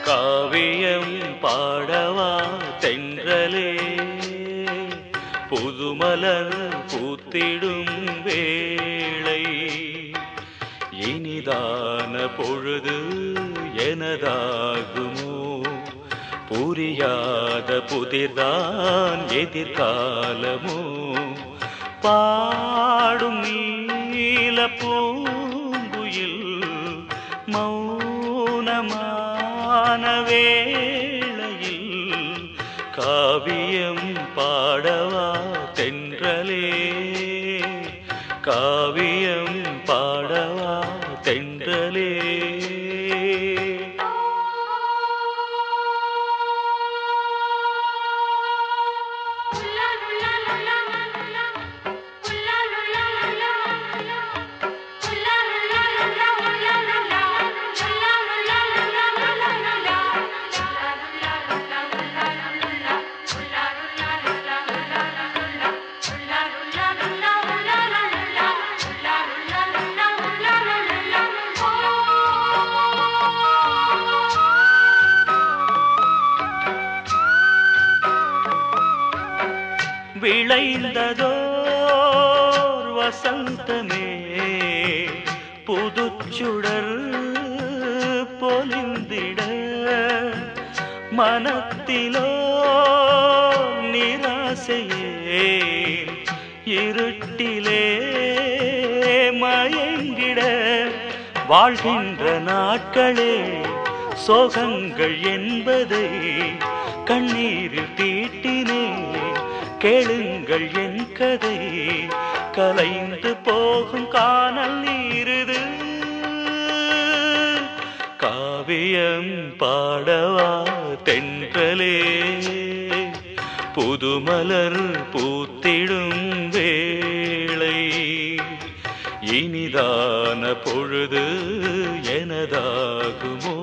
காவியம் பாடவா தென்றலே, புதுமலர் பூத்திடும் வேளை, இனிதான பொழுது எனதாகுமோ, புரியாத புதிர்தான் எதிர்காலமோ, பாடும் நீல பூங்குயில் மௌனமான வேளையில், காவியம் பாடவா தென்றலே, காவியம் பாடவா தென்றலே. விளைந்ததோர் வசந்தமே புதுச்சுடர் பொலிந்திட, மனத்திலோ நிராசையே இருட்டிலே மயங்கிட, வாழ்கின்ற நாட்களே சோகங்கள் என்பதை கண்ணீரில் தீட்டினே, கேளுங்கள் என் கதை, கலைந்து போகும் காணல் நீருது, காவியம் பாடவா தென்றலே, புதுமலர் பூத்திடும் வேளை, இனிதான பொழுது எனதாகுமோ.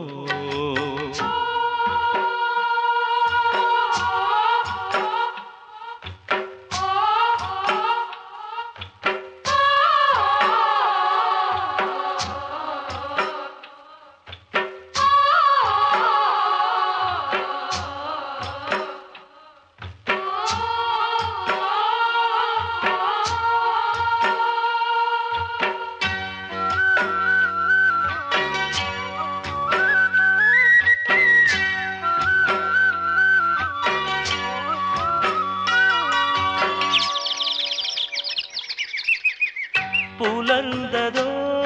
புலர்ந்ததோ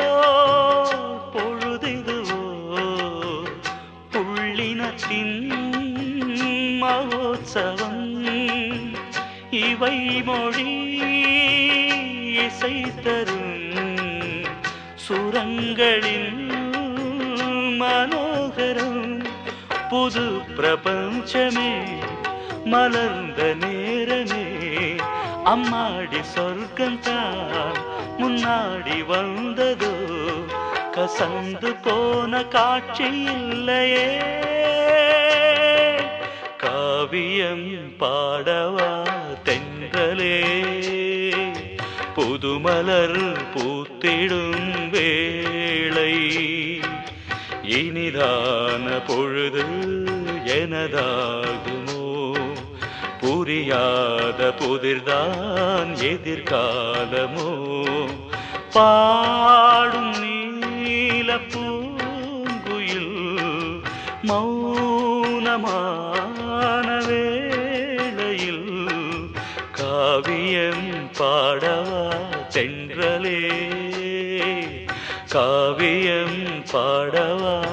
பொழுதிதுவோ புள்ளினத்தின் மகோத்சவம், இவை மொழி இசை தரும் சுரங்களின் மனோகரம், புது பிரபஞ்சமே மலர்ந்த நேரமே, அம்மாடி சொர்க்கந்தான் முன்னாடி வந்ததோ, கசந்து போன காட்சி இல்லையே, காவியம் பாடவா தென்றலே, புதுமலர் பூத்திடும் வேளை, இனிதான பொழுது எனதாகுமோ, புரியாத புதிர்தான் எதிர்காலமோ, பாடும் நீல பூங்குயில் மௌனமான வேளையில், காவியம் பாடவா தென்றலே, காவியம் பாடவா